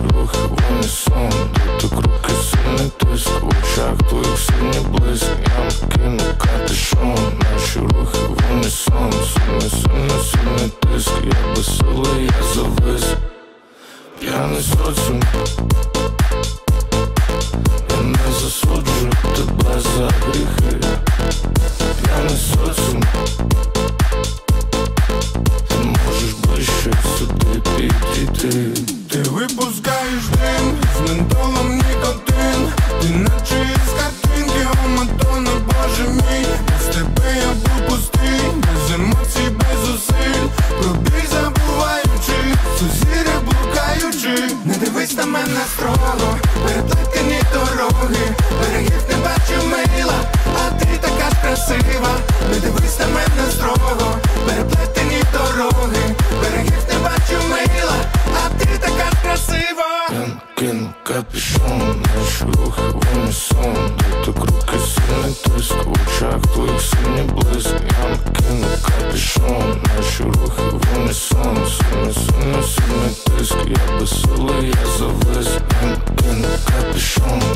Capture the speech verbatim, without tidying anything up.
рухи в унісон. Дотик руки, сильний тиск, в очах твоїх синій блиск. Я накину капюшон, наші рухи в унісон. Сильний, сильний, сильний тиск, я без сили, я завис. П'яний соціум, я не засуджую тебе за гріхи. П'яний соціум, ти можеш ближче сюди підійти. Ти випускаєш дим, з ментолом нікотин. Ти наче із картинки, о Мадонна, боже мій. Без тебе я був пустий, без емоцій, без зусиль. Про біль забуваючи, сузір'я блукаючи. Не дивись на мене строго, переплетені дороги. Берегів не бачу мила, а ти така ж красива. Не дивись на мене строго, переплетені дороги. Берегів не бачу мила, а ти така ж красива. Я накину капюшон, наші рухи в унісон. Дотик руки, сильний тиск, в очах твоїх синій блиск. Я накину капюшон, наші рухи в унісон. Сильний, сильний, сильний тиск, я без сили, я завис. Я накину капюшон,